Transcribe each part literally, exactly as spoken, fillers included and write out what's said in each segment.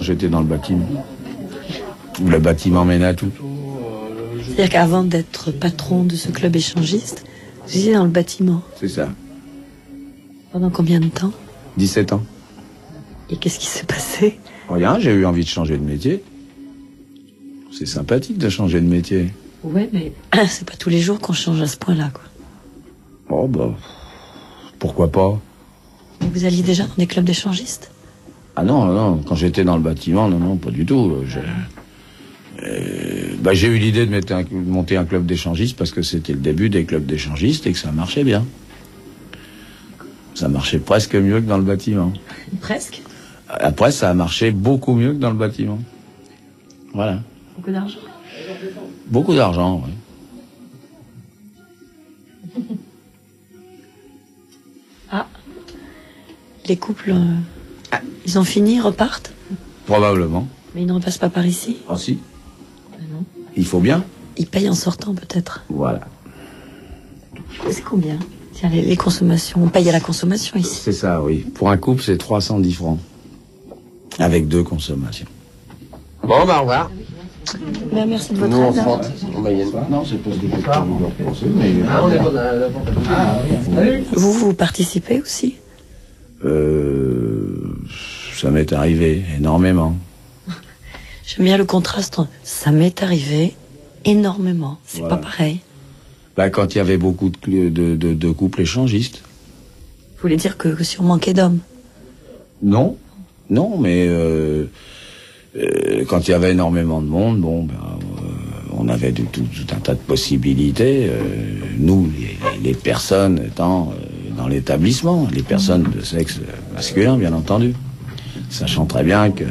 J'étais dans le bâtiment. Le bâtiment mène à tout. C'est-à-dire qu'avant d'être patron de ce club échangiste, vous étiez dans le bâtiment. C'est ça. Pendant combien de temps? dix-sept ans. Et qu'est-ce qui s'est passé? Rien, j'ai eu envie de changer de métier. C'est sympathique de changer de métier. Ouais, mais c'est pas tous les jours qu'on change à ce point-là, quoi. Oh, bah... Pourquoi pas? Vous alliez déjà dans des clubs d'échangistes? Ah non, non, quand j'étais dans le bâtiment, non, non, pas du tout. J'ai euh, bah, j'ai eu l'idée de, mettre un, de monter un club d'échangistes parce que c'était le début des clubs d'échangistes et que ça marchait bien. Ça marchait presque mieux que dans le bâtiment. Presque? Après, ça a marché beaucoup mieux que dans le bâtiment. Voilà. Beaucoup d'argent? Beaucoup d'argent, oui. Ah, les couples, euh, ah, ils ont fini, ils repartent? Probablement. Mais ils ne repassent pas par ici? Ah si. Ben non. Il faut bien. Ils payent en sortant peut-être. Voilà. C'est combien? Tiens, les, les consommations, on paye à la consommation ici. C'est ça, oui. Pour un couple, c'est trois cent dix francs. Avec deux consommations. Bon, bah, au revoir. Ben, merci de votre Nous, on aide. prend en moyenne. Non, c'est parce que j'ai pas voulu repenser, mais... Ah, on est bon, ah, oui. Vous, vous participez aussi? Euh... Ça m'est arrivé énormément. J'aime bien le contraste entre ça m'est arrivé énormément. C'est Voilà. pas pareil. Bah, quand il y avait beaucoup de, de, de, de couples échangistes. Vous voulez dire que, que si on manquait d'hommes? Non, non, mais euh, euh, quand il y avait énormément de monde, bon, ben, euh, on avait du, tout, tout un tas de possibilités. Euh, nous, les, les personnes étant euh, dans l'établissement, les personnes de sexe masculin, bien entendu, sachant très bien que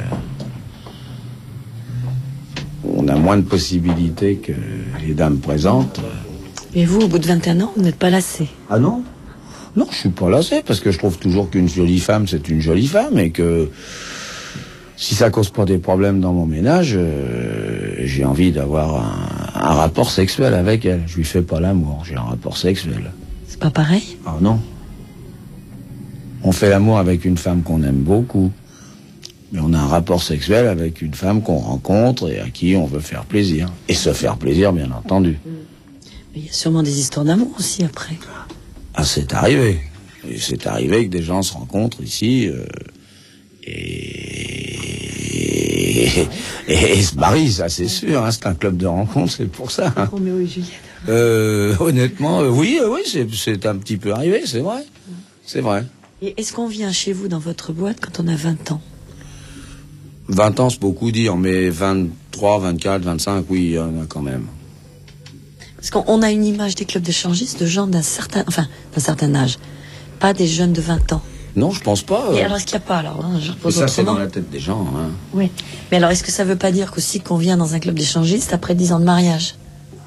on a moins de possibilités que les dames présentes. Mais vous, au bout de vingt et un ans, vous n'êtes pas lassé? Ah non? Non, je suis pas lassé, parce que je trouve toujours qu'une jolie femme, c'est une jolie femme, et que si ça cause pas des problèmes dans mon ménage, euh, j'ai envie d'avoir un, un rapport sexuel avec elle. Je lui fais pas l'amour, j'ai un rapport sexuel. C'est pas pareil? Ah non. On fait l'amour avec une femme qu'on aime beaucoup, mais on a un rapport sexuel avec une femme qu'on rencontre et à qui on veut faire plaisir. Et se faire plaisir, bien entendu. Mais il y a sûrement des histoires d'amour aussi après. Ah, c'est arrivé. Et c'est arrivé que des gens se rencontrent ici euh, et... Et, et, et se marient, ça c'est sûr. Hein, c'est un club de rencontre, c'est pour ça. Hein. Roméo et Juliette. Euh, honnêtement, euh, oui, euh, oui, c'est, c'est un petit peu arrivé, c'est vrai. C'est vrai. Et est-ce qu'on vient chez vous dans votre boîte quand on a vingt ans? vingt ans, c'est beaucoup dire, mais vingt-trois, vingt-quatre, vingt-cinq, oui, il y en a quand même. Parce qu'on a une image des clubs d'échangistes de gens d'un certain, enfin, d'un certain âge. Pas des jeunes de vingt ans. Non, je pense pas. Euh... Et alors, est-ce qu'il n'y a pas, alors, hein, je Mais repose ça, c'est autrement. dans la tête des gens. Hein. Oui. Mais alors, est-ce que ça veut pas dire qu'aussi qu'on vient dans un club d'échangistes après dix ans de mariage?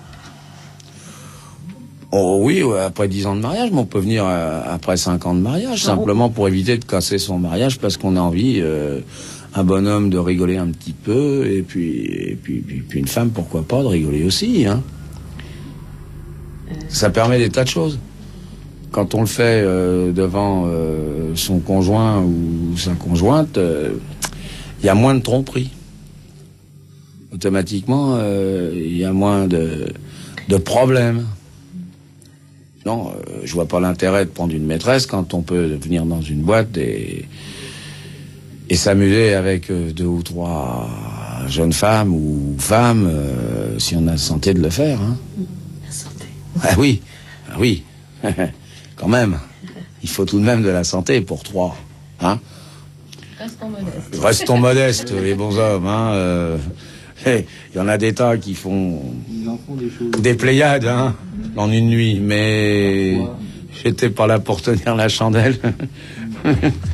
Oh oui, ouais, après dix ans de mariage, mais on peut venir euh, après cinq ans de mariage, Non. simplement pour éviter de casser son mariage, parce qu'on a envie, euh, un bonhomme de rigoler un petit peu, et puis, et puis, puis, puis une femme, pourquoi pas, de rigoler aussi. Hein. Euh... Ça permet des tas de choses. Quand on le fait euh, devant euh, son conjoint ou sa conjointe, il euh, y a moins de tromperie. Automatiquement, il euh, y a moins de, de problèmes. Non, euh, je vois pas l'intérêt de prendre une maîtresse quand on peut venir dans une boîte et, et s'amuser avec euh, deux ou trois jeunes femmes ou femmes, euh, si on a la santé de le faire. Hein. La santé. Ah oui, ah oui. Quand même, il faut tout de même de la santé pour trois, hein. Restons modestes. Restons modestes, les bons hommes, hein. Euh, hey, y en a des tas qui font, Ils en font des choses. des pléiades, hein, en une nuit, mais j'étais pas là pour tenir la chandelle.